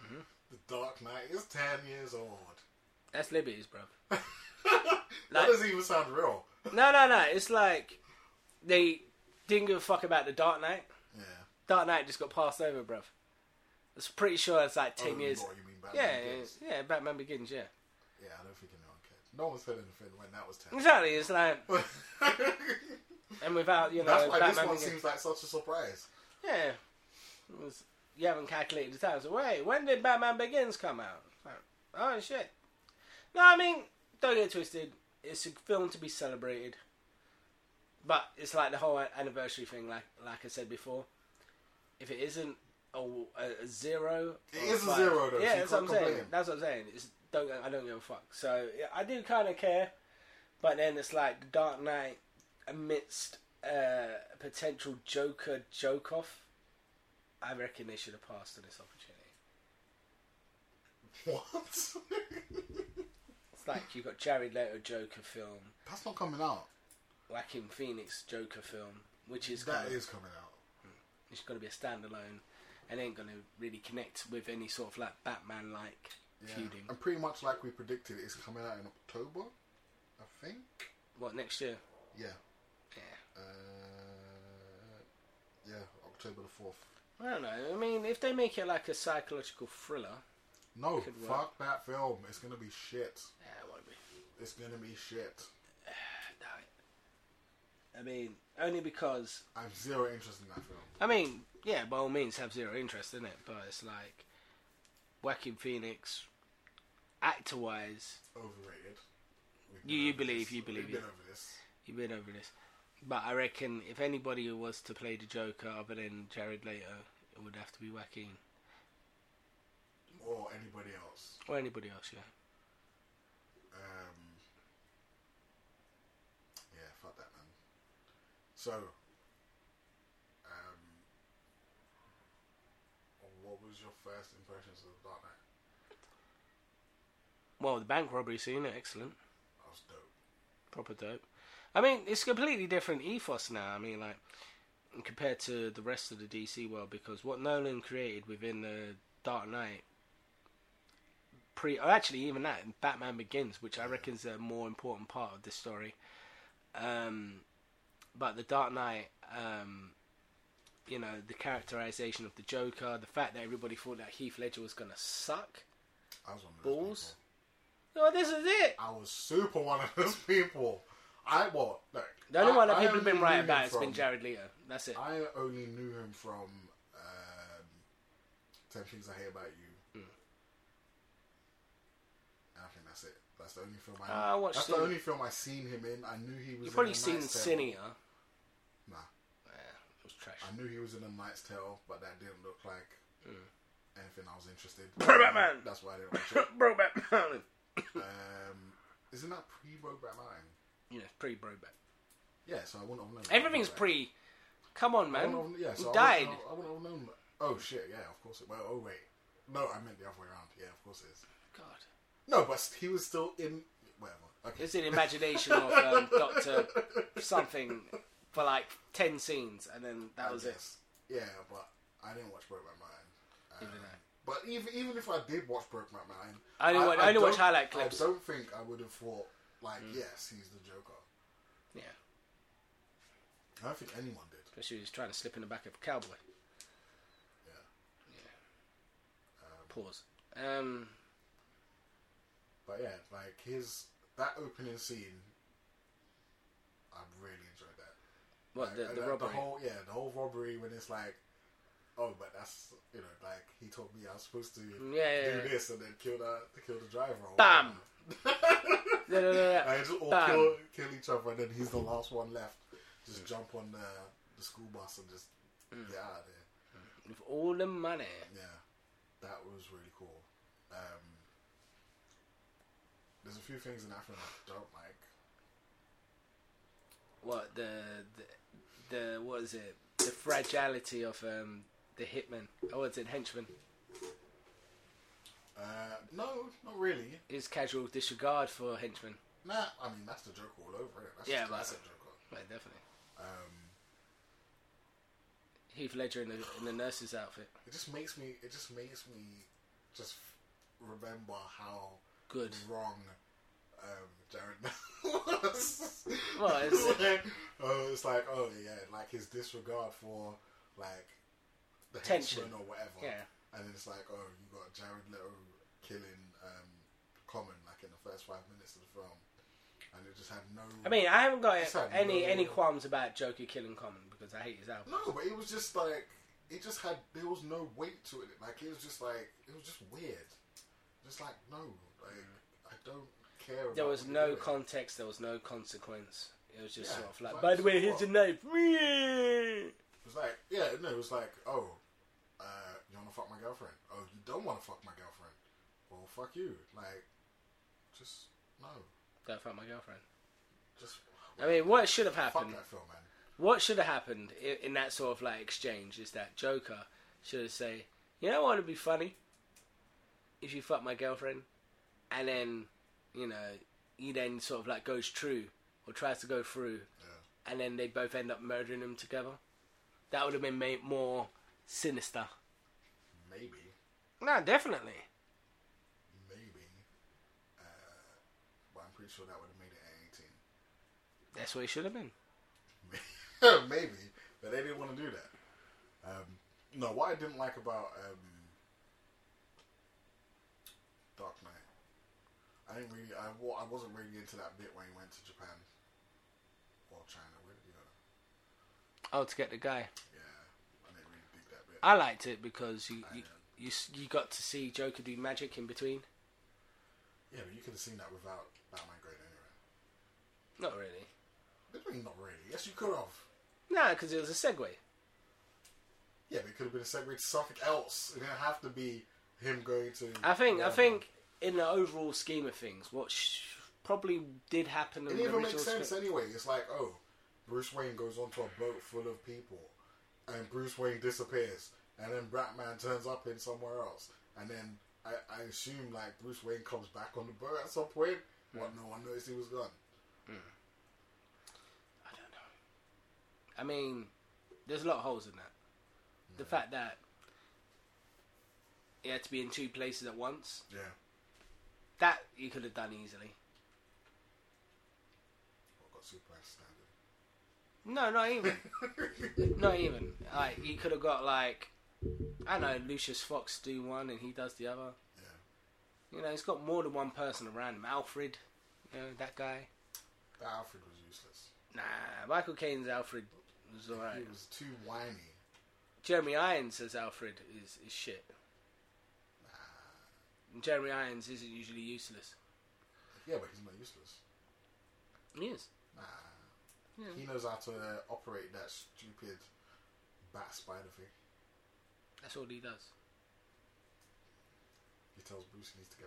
Mm-hmm. The Dark Knight is ten years old. That's liberties, bro. That Like- doesn't even sound real. No, no, no. It's like they didn't give a fuck about the Dark Knight. Yeah. Dark Knight just got passed over, bruv. I'm pretty sure it's like ten Oh, years. what, you mean Batman Yeah, Begins? yeah, Batman Begins. Yeah, Yeah, I don't think anyone cared. No one said anything when that was ten. exactly. It's like, and without you know, That's why Batman this one Begins. seems like such a surprise. Yeah, it was, you haven't calculated the time. So wait, when did Batman Begins come out? Like, oh shit. No, I mean, don't get twisted. It's a film to be celebrated, but it's like the whole anniversary thing. Like, like I said before, if it isn't a, a, a zero, It or is a five- zero, though, so Yeah, you that's what I'm can't saying. complain. That's what I'm saying. It's, don't I don't give a fuck. So yeah, I do kind of care, but then it's like the Dark Knight amidst uh, a potential Joker joke off. I reckon they should have passed on this opportunity. What? It's like you got Jared Leto Joker film, That's not coming out. Joaquin Phoenix Joker film, which is That gonna, is coming out. it's going to be a standalone, and ain't going to really connect with any sort of like Batman like Yeah. feuding. And pretty much like we predicted, it's coming out in October, I think. What next year? Yeah. Yeah, Uh, yeah, October the fourth. I don't know. I mean, if they make it like a psychological thriller, No, Could work. fuck that film. It's gonna be shit. yeah, it won't be. It's gonna be shit. Doubt it. I mean, only because I have zero interest in that film. I mean, yeah, by all means, have zero interest in it, but it's like Joaquin Phoenix, actor wise, Overrated. We've You- been you over believe, this. you believe We've it. been over this. you've been over this. But I reckon if anybody was to play the Joker other than Jared Leto, it would have to be Joaquin Or anybody else. or anybody else. Yeah. Um, yeah, fuck that, man. So, um, what was your first impressions of The Dark Knight? Well, the bank robbery scene, excellent, That was dope. proper dope. I mean, it's a completely different ethos now. I mean, like compared to the rest of the D C world, because what Nolan created within the Dark Knight, pre, or actually even that, in Batman Begins, which I reckon is a more important part of the story. Um, but the Dark Knight, um, you know, the characterization of the Joker, the fact that everybody thought that Heath Ledger was gonna suck. I was one of those Balls? people. Oh, this is it. I was super one of those people. I what? Look, The only I, one that I people have only been right knew about him has been from- Jared Leto. That's it. I only knew him from um, Ten Things I Hate About You. Mm. And I think that's it. That's the only film I. Ah, I watched that's it. the only film I seen him in. I knew he was. You've probably in A seen Knight's Tale. Cinia. Nah, Yeah, it was trash. I knew he was in A Knight's Tale, but that didn't look like Mm. anything I was interested. Bro, Batman! That's why I didn't watch it. Bro Batman. Um, isn't that pre Brokeback Mountain? Yeah, pre Broback. Yeah, so I wouldn't have known. Everything's Brokeback. pre. Come on, I man. wouldn't have- yeah, so he I died. wouldn't have- I wouldn't have known. Oh shit! Yeah, of course. It, well, oh wait, no, I meant the other way around. Yeah, of course it is. God. No, but he was still in whatever. Okay. It's an imagination of um, Doctor something for like ten scenes, and then that I was it. guess. Yeah, but I didn't watch Brokeback Mountain. Um, Even though. But even even if I did watch Brokeback Mountain, I only, watch, I only watch don't- highlight clips. I don't think I would have thought like, yes, he's the Joker. Yeah, I don't think anyone did. especially he's trying to slip in the back of a cowboy. Yeah. Yeah. Pause. Um. But yeah, like his that opening scene, I really enjoyed that. What Like, the uh, the robbery? The whole, yeah, the whole robbery when it's like, oh, but that's, you know, like he told me I was supposed to Yeah, yeah, do yeah. this and then kill the kill the driver. or Bam! whatever. Yeah, yeah, yeah, yeah. And just all Bam. kill, kill each other, and then he's the last one left. Just jump on the the school bus and just Mm. get out of there. With all the money. Yeah, that was really cool. Um, there's a few things in that film I don't like. What the the, the what is it? The fragility of um the hitman. Oh, what's it? Henchman. Uh, no, not really. His casual disregard for henchmen. Nah, I mean that's the Joker all over it. That's Yeah, just but- classic Joker. Right, definitely. Um, Heath Ledger in the in the nurse's outfit. it just makes me. It just makes me just remember how Good. wrong um, Jared was. Well, it's, like, oh, it's like, oh yeah, like his disregard for like the Tension. henchmen or whatever. Yeah. And it's like, oh, you got Jared Leto killing um, Common like in the first five minutes of the film, and it just had no. I mean, I haven't got It's had any no- any qualms about Joker killing Common because I hate his album. No, but it was just like it just had there was no weight to it. Like it was just like it was just weird. Just like no, like I don't care. There about was what no you're doing. context. There was no consequence. It was just Yeah, sort of like, like, by the way, so here's the what? knife. It was like yeah, no, it was like oh, uh, you want to fuck my girlfriend? Oh, you don't want to fuck my girlfriend? Well, fuck you. Like, just no, Don't fuck my girlfriend. just. I mean, what should have Fuck happened? that film, man. What should have happened in, in that sort of like exchange is that Joker should have say, you know what would be funny if you fuck my girlfriend, and then you know he then sort of like goes true or tries to go through, Yeah. and then they both end up murdering him together. That would have been made more sinister. Maybe, No, definitely. maybe, uh, but I'm pretty sure that would have made it at That's what it should have been. eighteen. Maybe, but they didn't want to do that. Um, no, what I didn't like about um, Dark Knight, I didn't really, I, wa- I wasn't really into that bit when he went to Japan or China. Where did he go? Oh, to get the guy. Yeah, I didn't really dig that bit. I liked it because you I you, know. you s- you got to see Joker do magic in between. Yeah, but you could have seen that without Batman going anywhere. Not really. What do you mean not really? Yes, you could have. No, because it was a segue. Yeah, but it could have been a segue to something else. It didn't have to be him going to. I think I wherever. think in the overall scheme of things, what sh- probably did happen in It the even original makes sense script. anyway. It's like, oh, Bruce Wayne goes onto a boat full of people, and Bruce Wayne disappears, and then Batman turns up in somewhere else, and then I, I assume like Bruce Wayne comes back on the boat at some point. What? No one noticed he was gone. I don't know. I mean, there's a lot of holes in that. The fact that he had to be in two places at once, Yeah. that you could have done easily. What got super standard? No, not even. Not even. Like, you could have got, like, I don't know, Lucius Fox do one and he does the other. Yeah. You know, he's got more than one person around him. Alfred, you know, that guy. That Alfred was useless. Nah, Michael Caine's Alfred was He alright. was too whiny. Jeremy Irons as Alfred is, is shit. And Jeremy Irons isn't usually useless. Yeah, but he's not useless. He is. Nah. Yeah. He knows how to uh, operate that stupid bat spider thing. That's all he does. He tells Bruce he needs to get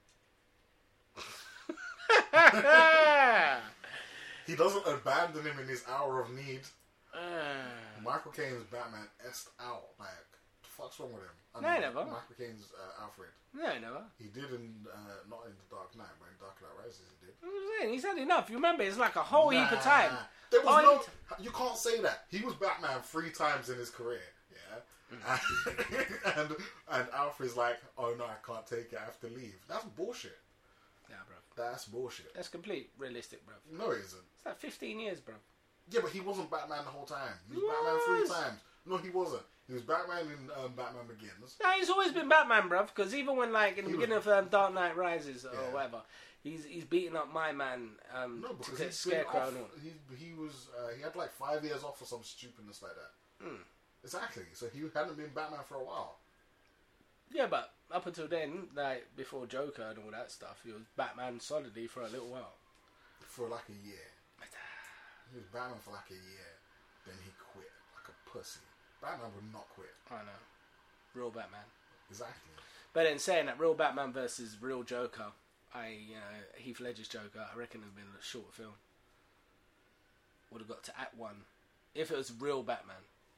married. He doesn't abandon him in his hour of need. Uh, Michael Caine's Batman est out. Like, the fuck's wrong with him? I No, mean, never. Michael Caine's uh, Alfred. no, never. He did in, uh, not in The Dark Knight, but in Dark Knight Rises he did. I'm saying, he's had enough. You remember, it's like a whole heap of time. There was Oh, no. he- You can't say that. He was Batman three times in his career. Yeah, Mm. and and Alfred's like, oh no, I can't take it. I have to leave. That's bullshit. Nah, bro. That's bullshit. That's complete realistic, bro. No, it isn't. It's like fifteen years, bro. Yeah, but he wasn't Batman the whole time. He was He Batman was. three times. No, he wasn't. He was Batman in um, Batman Begins. Nah, he's always been Batman, bro. Because even when, like, in the He beginning was- of um, Dark Knight Rises or Yeah. whatever, he's he's beating up my man um, No, to because get he's been Scarecrow off. and all. He, he was uh, he had like five years off for some stupidness like that. Hmm. Exactly. So he hadn't been Batman for a while. Yeah, but up until then, like, before Joker and all that stuff, he was Batman solidly for a little while. For like a year. He was Batman for like a year. Then he quit like a pussy. Batman would not quit. I know. Real Batman. Exactly. But then saying that, real Batman versus real Joker, I, uh, Heath Ledger's Joker, I reckon it would have been a short film. Would have got to Act One. If it was real Batman.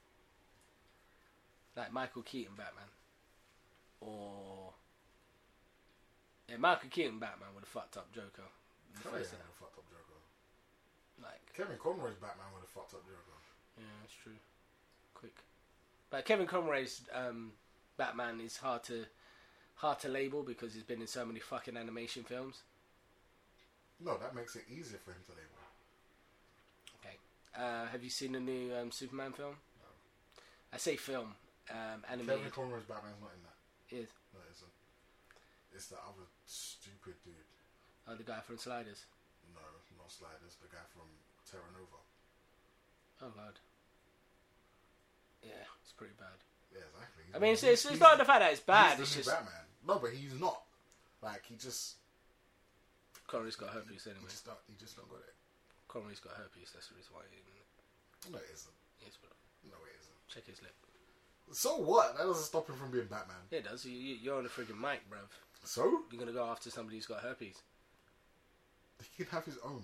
Like Michael Keaton Batman. Or... Yeah, Michael Keaton Batman would have fucked up Joker. In the Hell yeah, face would of have fucked up Joker. that. Like, Kevin Conroy's Batman would have fucked up Joker. yeah, that's true. Quick. But Kevin Conroy's um, Batman is hard to hard to label because he's been in so many fucking animation films. No, that makes it easier for him to label. Okay. Uh, have you seen the new um, Superman film? No. I say film. Um, animated. Kevin Conroy's Batman's not in that. It is. No, it isn't. It's the other stupid dude. Oh, the guy from Sliders. No, not Sliders. The guy from Terra Nova. Oh god. Yeah, it's pretty bad. Yeah, exactly. I mean, it's, He's- it's, it's he's- not the fact that it's bad. He's It's the new just Batman. No, but he's not. Like he just, Connery's got herpes he anyway. just don't, he just don't got it. Connery's got herpes. That's the reason why he didn't. No, it isn't. Yes, bro. No, it isn't. Check his lip. So what? That doesn't stop him from being Batman. Yeah, it does. You, you, you're on the friggin' mic, bruv. So You're gonna go after somebody who's got herpes. he can have his own.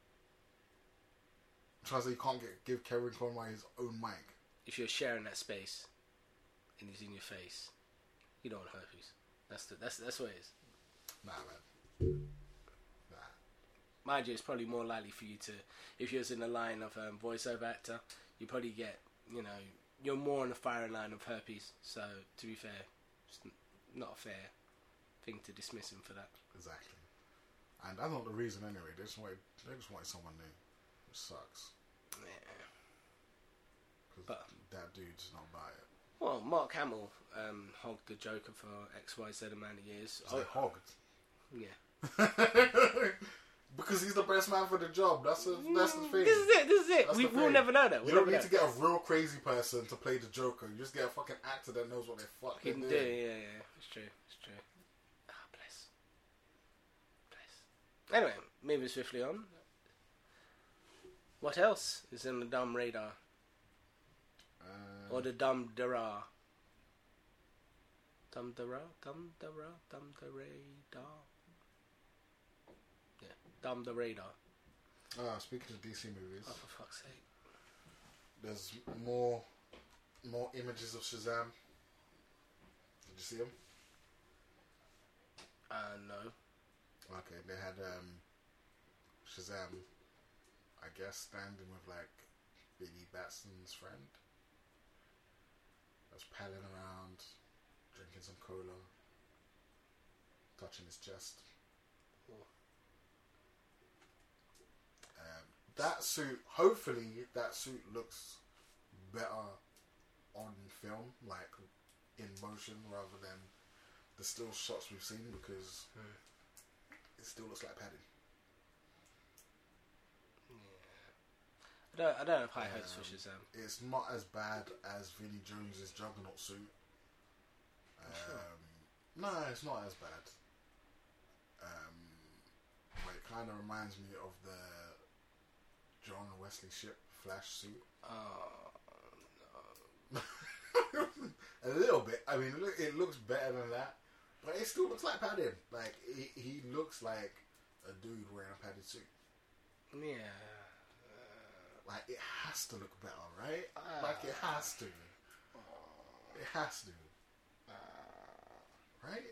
Tries that you can't get give Kevin Conroy his own mic. If you're sharing that space and he's in your face, you don't want herpes. That's the, that's that's what it is. Nah, man. Nah. Mind you, it's probably more likely for you to, if you was in the line of um, voiceover actor, you probably get, you know, you're more on the firing line of herpes. So to be fair, it's n- not a fair thing to dismiss him for that. Exactly. And that's not the reason anyway. They just wanted, they just wanted someone new. Which sucks. Yeah. Because But- that dude's not by it. Well, Mark Hamill um, hogged the Joker for X Y Z amount of years. It's like hogged. Yeah. Because he's the best man for the job. That's a, that's the thing. This is it. This is it. That's We the will thing. never know that. You We'll don't never need to know. get a real crazy person to play the Joker. You just get a fucking actor that knows what they fuck He can they're do it. doing. Yeah, yeah. It's true. It's true. Ah, bless. Bless. Anyway, moving swiftly on. What else is in the dumb radar? Uh, Or the dumb dara? Dumb dara? Dumb dara? Dumb the radar? Yeah. Dumb the radar. ah, speaking of D C movies, Oh, for fuck's sake. there's more more images of Shazam. Did you see them? Uh, no. Okay, they had um, Shazam, I guess, standing with like Billy Batson's friend. I was palling around, drinking some cola, touching his chest. Oh. Um, that suit, hopefully, that suit looks better on film, like in motion, rather than the still shots we've seen, because it still looks like padding. I don't, I don't have high hopes for Um, Shazam. It's not as bad as Vinnie Jones's Juggernaut suit. Um, sure. No, it's not as bad. Um, but it kind of reminds me of the John Wesley Shipp Flash suit. Oh, A little bit. I mean, look, it looks better than that, but it still looks like padding. Like he, he looks like a dude wearing a padded suit. yeah. Like it has to look better, right? Ah. Like it has to. It has to. Right?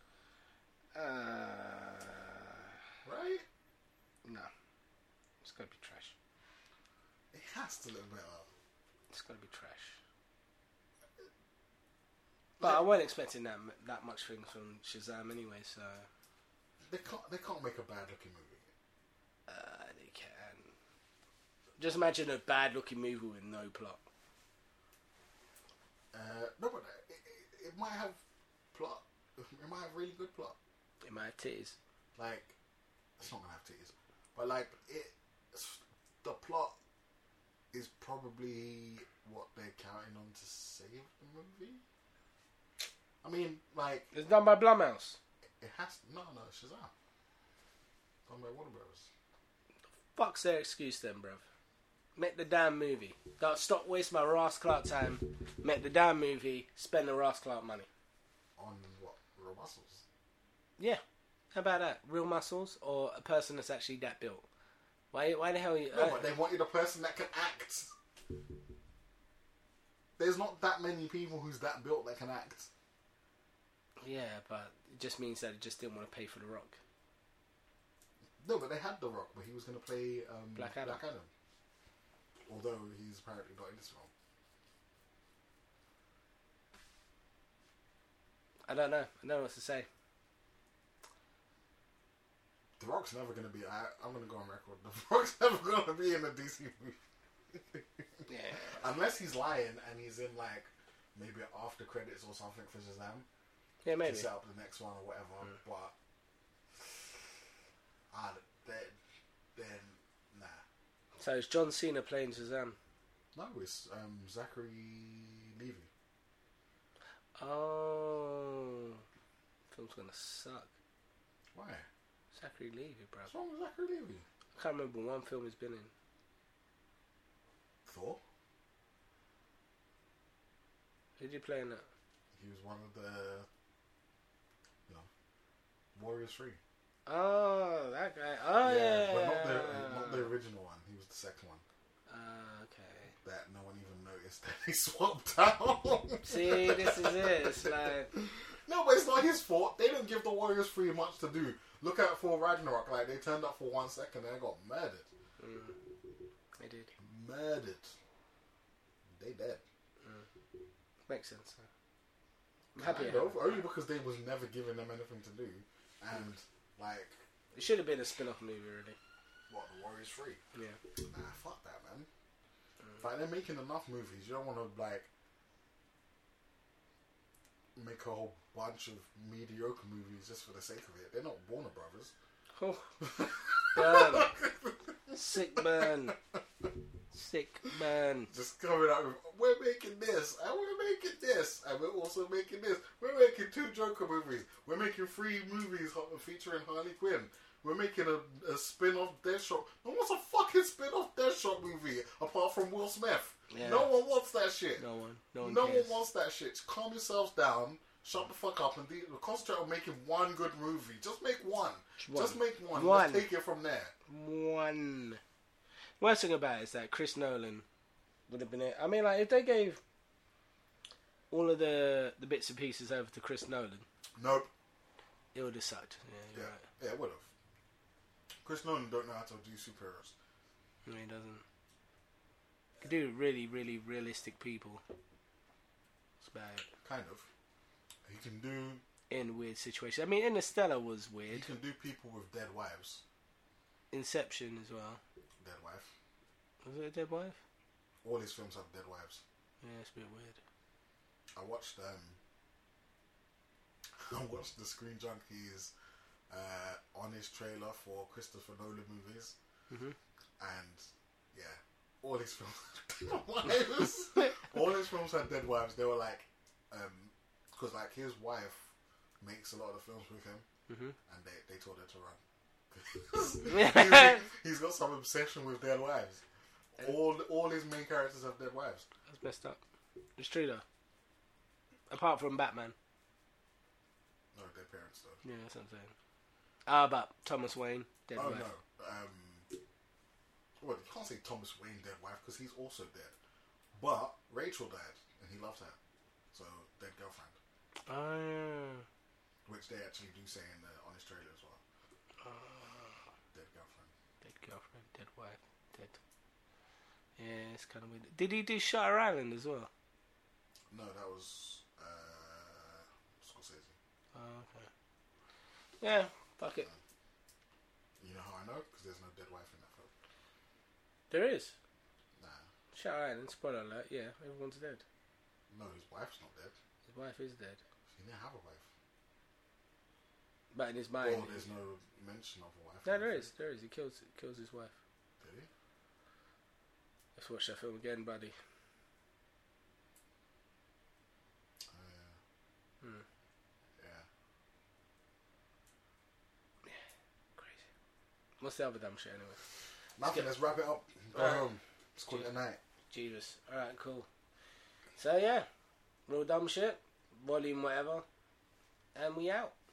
Uh, Right? no. It's gotta be trash. It has to look better. It's gotta be trash. But I wasn't expecting that m- that much things from Shazam anyway, so They can't. They can't make a bad looking movie. uh, they can. Just imagine a bad looking movie with no plot. Uh, no, but it, it, it might have plot. It might have really good plot. It might have titties. Like it's not gonna have titties, but like it. The plot is probably what they're counting on to save the movie. I mean, like It's done by Blumhouse. it has. No, no, Shazam. Done by Warner Bros. Fuck's their excuse then, bruv. Make the damn movie. Don't stop wasting my Ross Clark time. Make the damn movie. Spend the Ross Clark money. On what? Real muscles. Yeah. How about that? Real muscles or a person that's actually that built? Why? Why the hell? You, No, uh, but they wanted a person that can act. There's not that many people who's that built that can act. yeah, but it just means that it just didn't want to pay for the Rock. No, but they had The Rock, but he was going to play um, Black Adam. Although he's apparently not in this film. I don't know. I don't know what to say. The Rock's never going to be... I, I'm going to go on record. The Rock's never going to be in a D C movie. Yeah. Unless he's lying and he's in, like, maybe after credits or something for Shazam. Yeah, maybe. To set up the next one or whatever. Mm. But... Uh, then, then, nah. So is John Cena playing Shazam? No, it's um, Zachary Levi. Oh, film's gonna suck. Why? Zachary Levi, bro. What's wrong with Zachary Levi? I can't remember one film he's been in. Thor? Who did he play in that? He was one of the, you know, Warriors three. Oh, that guy. Oh yeah, yeah. But not the not the original one. He was the second one. Uh, okay. That no one even noticed that he swapped out. See, this is it. It's like... No, but it's not his fault. They didn't give the Warriors three much to do. Look out for Ragnarok. Like, they turned up for one second and they got murdered. Mm. They did. Murdered. They dead. Mm. Makes sense. Huh? I'm happy. Kind of, only because they was never giving them anything to do. And, mm. like... It should have been a spin-off movie, really. What, the Warriors three? Yeah. Nah, fuck that, man. Mm. Like, they're making enough movies. You don't want to, like... make a whole bunch of mediocre movies just for the sake of it. They're not Warner Brothers. Oh. Burn. Sick burn. Sick burn. Just coming out with, we're making this, and we're making this, and we're also making this. We're making two Joker movies. We're making three movies featuring Harley Quinn. We're making a, a spin-off Deathstroke. No one wants a fucking spin-off Deathstroke movie apart from Will Smith. Yeah. No one wants that shit. No one. No one, no cares. one wants that shit. Just calm yourselves down. Shut the fuck up and de- concentrate on making one good movie. Just make one. one. Just make one. one. Let's take it from there. One. Worst thing about it is that Chris Nolan would have been it. I mean, like, if they gave all of the, the bits and pieces over to Chris Nolan, nope. It would have sucked. Yeah, yeah. Right. Yeah, it would have. Chris Nolan don't know how to do superheroes. No, he doesn't. He can do really, really realistic people. That's about it. Kind of. He can do... In weird situations. I mean, Interstellar was weird. He can do people with dead wives. Inception as well. Dead wife. Was it a dead wife? All his films have dead wives. Yeah, it's a bit weird. I watched um, I watched the Screen Junkies uh, on his trailer for Christopher Nolan movies, mm-hmm. and yeah, all his films had dead wives. All his films had dead wives. They were like, because um, like his wife makes a lot of the films with him, mm-hmm. and they they told her to run. he's, he's got some obsession with dead wives. All all his main characters have dead wives. That's messed up. It's true though. Apart from Batman. No, dead parents though. Yeah, that's what I'm saying. Ah, uh, but Thomas Wayne, dead oh, wife. no. Um, well, you can't say Thomas Wayne dead wife because he's also dead. But Rachel died and he loves her, so dead girlfriend. Oh yeah. Which they actually do say in the on his trailer as well. Uh, dead girlfriend. Dead girlfriend, dead wife, dead. Yeah, it's kind of weird. Did he do Shutter Island as well? No, that was uh, Scorsese. Oh, okay. Yeah, fuck it. You know how I know? Because there's no dead wife in that film. There is. Nah. Shutter Island, spoiler alert, yeah, everyone's dead. No, his wife's not dead. His wife is dead. He didn't have a wife. But in his mind... Well, there's no mention of a wife. No, there is, there is. He kills kills his wife. Did he? Let's watch that film again, buddy. Oh, yeah. Hmm. Yeah. Yeah. Crazy. What's the other dumb shit anyway? Nothing, let's, let's wrap it up. Go Alright. home. Let's call it a night. Jesus. Alright, cool. So, yeah. Real dumb shit. Volume whatever. And we out.